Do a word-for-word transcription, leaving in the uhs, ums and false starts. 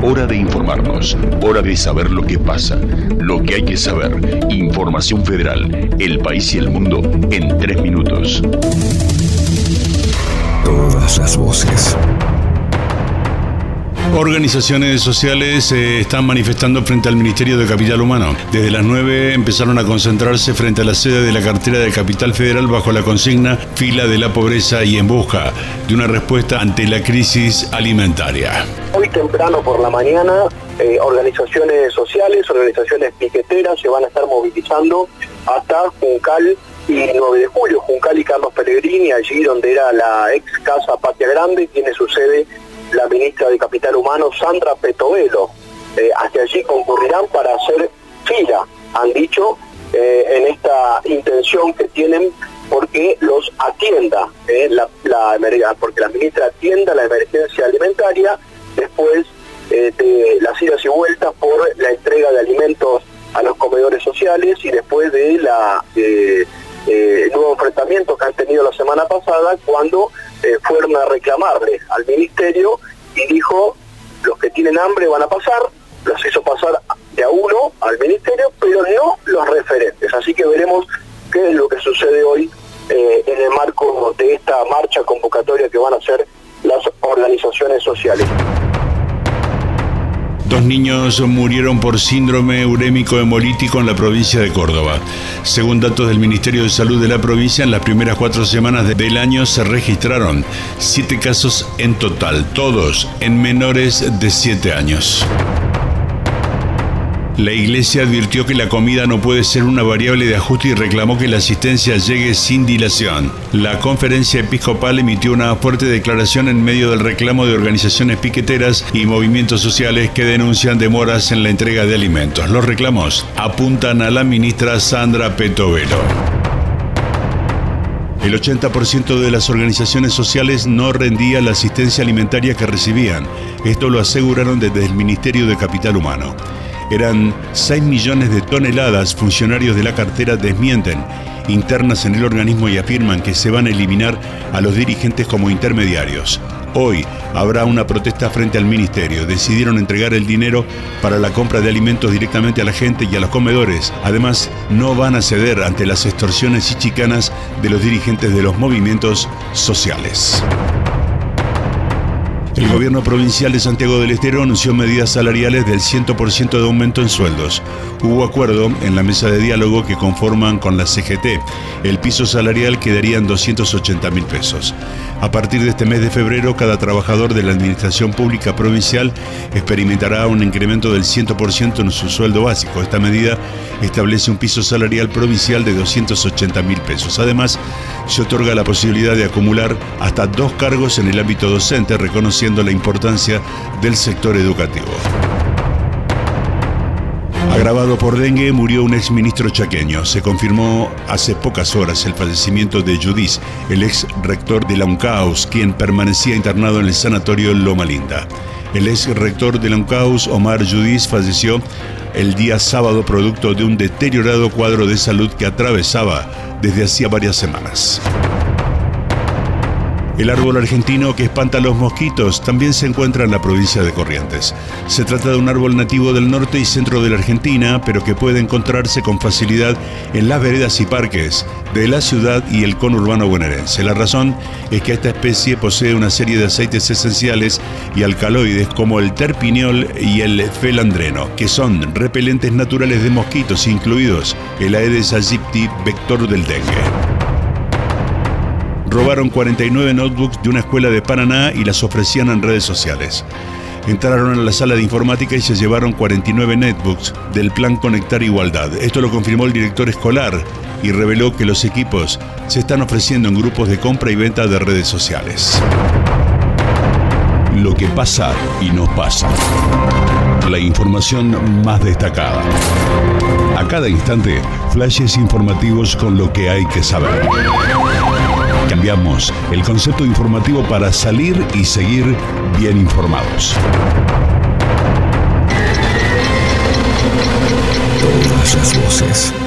Hora de informarnos, hora de saber lo que pasa, lo que hay que saber. Información Federal, el país y el mundo en tres minutos. Todas las voces. Organizaciones sociales se eh, están manifestando frente al Ministerio de Capital Humano. Desde las nueve empezaron a concentrarse frente a la sede de la cartera de Capital Federal bajo la consigna Fila de la Pobreza y en busca de una respuesta ante la crisis alimentaria. Hoy temprano por la mañana, eh, organizaciones sociales, organizaciones piqueteras se van a estar movilizando hasta Juncal y nueve de julio. Juncal y Carlos Pellegrini, allí donde era la ex casa Patria Grande, tiene su sede la ministra de Capital Humano, Sandra Petovelo. Eh, hacia allí concurrirán para hacer fila, han dicho, eh, en esta intención que tienen porque los atienda, eh, la, la, porque la ministra atienda la emergencia alimentaria después eh, de las idas y vueltas por la entrega de alimentos a los comedores sociales y después de la eh, eh, nuevo enfrentamiento que han tenido la semana pasada cuando eh, fueron a reclamarle al ministerio y dijo, los que tienen hambre van a pasar, los hizo pasar de a uno al ministerio, pero no los referentes. Así que veremos qué es lo que sucede hoy eh, en el marco de esta marcha convocatoria que van a hacer las organizaciones sociales. Dos niños murieron por síndrome urémico hemolítico en la provincia de Córdoba. Según datos del Ministerio de Salud de la provincia, en las primeras cuatro semanas del año se registraron siete casos en total, todos en menores de siete años. La Iglesia advirtió que la comida no puede ser una variable de ajuste y reclamó que la asistencia llegue sin dilación. La Conferencia Episcopal emitió una fuerte declaración en medio del reclamo de organizaciones piqueteras y movimientos sociales que denuncian demoras en la entrega de alimentos. Los reclamos apuntan a la ministra Sandra Petovelo. El ochenta por ciento de las organizaciones sociales no rendía la asistencia alimentaria que recibían. Esto lo aseguraron desde el Ministerio de Capital Humano. Eran seis millones de toneladas. Funcionarios de la cartera desmienten internas en el organismo y afirman que se van a eliminar a los dirigentes como intermediarios. Hoy habrá una protesta frente al ministerio. Decidieron entregar el dinero para la compra de alimentos directamente a la gente y a los comedores. Además, no van a ceder ante las extorsiones y chicanas de los dirigentes de los movimientos sociales. El gobierno provincial de Santiago del Estero anunció medidas salariales del cien por ciento de aumento en sueldos. Hubo acuerdo en la mesa de diálogo que conforman con la C G T. El piso salarial quedaría en doscientos ochenta mil pesos. A partir de este mes de febrero, cada trabajador de la Administración Pública Provincial experimentará un incremento del cien por ciento en su sueldo básico. Esta medida establece un piso salarial provincial de doscientos ochenta mil pesos. Además, se otorga la posibilidad de acumular hasta dos cargos en el ámbito docente, reconociendo la importancia del sector educativo. Agravado por dengue, murió un exministro chaqueño. Se confirmó hace pocas horas el fallecimiento de Yudis, el ex rector de la UNCAUS, quien permanecía internado en el sanatorio Loma Linda. El ex rector de la UNCAUS, Omar Yudis, falleció el día sábado producto de un deteriorado cuadro de salud que atravesaba desde hacía varias semanas. El árbol argentino que espanta a los mosquitos también se encuentra en la provincia de Corrientes. Se trata de un árbol nativo del norte y centro de la Argentina, pero que puede encontrarse con facilidad en las veredas y parques de la ciudad y el conurbano bonaerense. La razón es que esta especie posee una serie de aceites esenciales y alcaloides como el terpineol y el felandreno, que son repelentes naturales de mosquitos, incluidos el Aedes aegypti, vector del dengue. Robaron cuarenta y nueve notebooks de una escuela de Paraná y las ofrecían en redes sociales. Entraron a la sala de informática y se llevaron cuarenta y nueve netbooks del plan Conectar Igualdad. Esto lo confirmó el director escolar y reveló que los equipos se están ofreciendo en grupos de compra y venta de redes sociales. Lo que pasa y no pasa. La información más destacada. A cada instante, flashes informativos con lo que hay que saber. Cambiamos el concepto informativo para salir y seguir bien informados. Todas las voces.